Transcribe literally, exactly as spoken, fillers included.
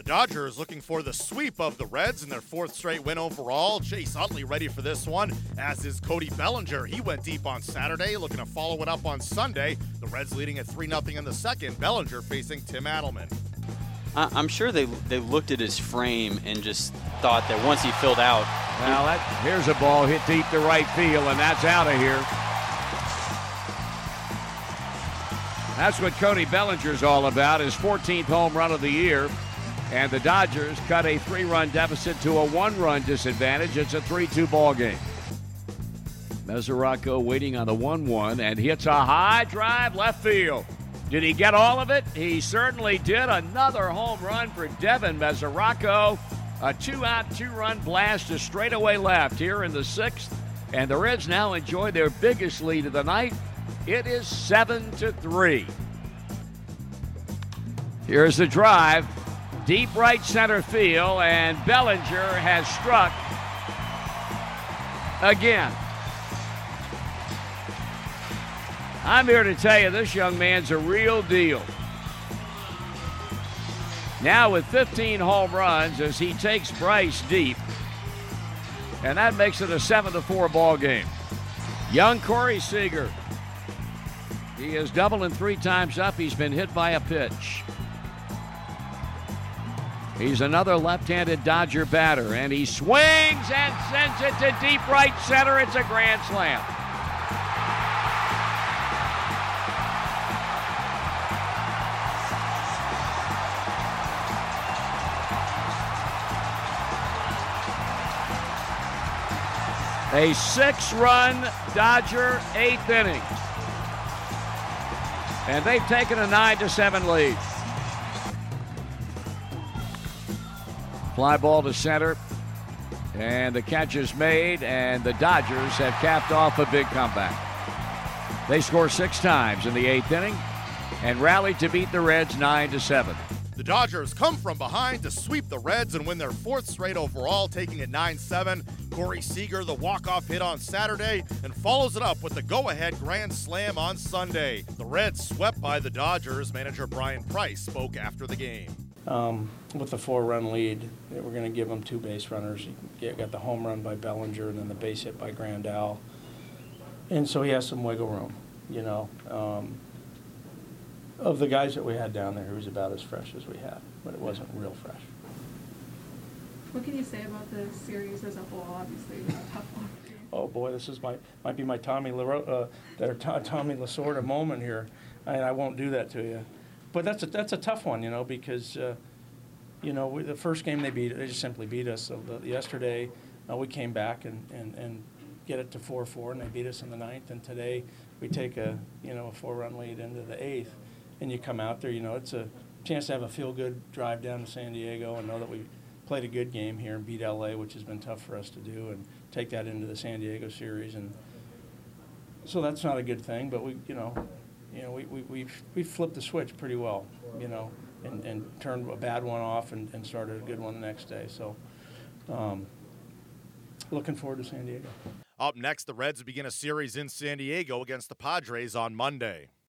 Dodgers looking for the sweep of the Reds in their fourth straight win overall. Chase Utley ready for this one, as is Cody Bellinger. He went deep on Saturday, looking to follow it up on Sunday. The Reds leading at three nothing in the second. Bellinger facing Tim Adelman. I'm sure they they looked at his frame and just thought that once he filled out. Now that, here's a ball hit deep to right field, and that's out of here. That's what Cody Bellinger's all about, his fourteenth home run of the year. And the Dodgers cut a three-run deficit to a one-run disadvantage. It's a three two ball game. Mesoraco waiting on the one one and hits a high drive left field. Did he get all of it? He certainly did. Another home run for Devin Mesoraco. A two-out, two-run blast to straightaway left here in the sixth. And the Reds now enjoy their biggest lead of the night. It is seven to three. Here's the drive. Deep right center field, and Bellinger has struck again. I'm here to tell you this young man's a real deal. Now with fifteen home runs as he takes Bryce deep, and that makes it a seven to four ball game. Young Corey Seager. He is doubling three times up. He's been hit by a pitch. He's another left-handed Dodger batter, and he swings and sends it to deep right center. It's a grand slam. A six-run Dodger eighth inning. And they've taken a nine to seven lead. Fly ball to center, and the catch is made, and the Dodgers have capped off a big comeback. They score six times in the eighth inning and rallied to beat the Reds nine to seven. The Dodgers come from behind to sweep the Reds and win their fourth straight overall, taking it nine seven. Corey Seager, the walk-off hit on Saturday, and follows it up with the go-ahead grand slam on Sunday. The Reds swept by the Dodgers. Manager Brian Price spoke after the game. Um, with the four-run lead, we're going to give them two base runners. You got the home run by Bellinger and then the base hit by Grandal. And so he has some wiggle room, you know. Um, of the guys that we had down there, he was about as fresh as we had, but it wasn't real fresh. What can you say about the series as a whole? Obviously, a tough one. Oh boy, this is my might be my Tommy Laro, uh, their Tommy Lasorda moment here, and I won't do that to you. But that's a that's a tough one, you know, because uh, you know we, the first game they beat they just simply beat us. So the, yesterday uh, we came back and, and, and get it to four four, and they beat us in the ninth. And today we take a you know a four-run lead into the eighth, and you come out there, you know, it's a chance to have a feel-good drive down to San Diego and know that we played a good game here and beat L A, which has been tough for us to do, and take that into the San Diego series. And so that's not a good thing, but we you know. You know, we, we, we've, we flipped the switch pretty well, you know, and, and turned a bad one off and, and started a good one the next day. So um, looking forward to San Diego. Up next, the Reds begin a series in San Diego against the Padres on Monday.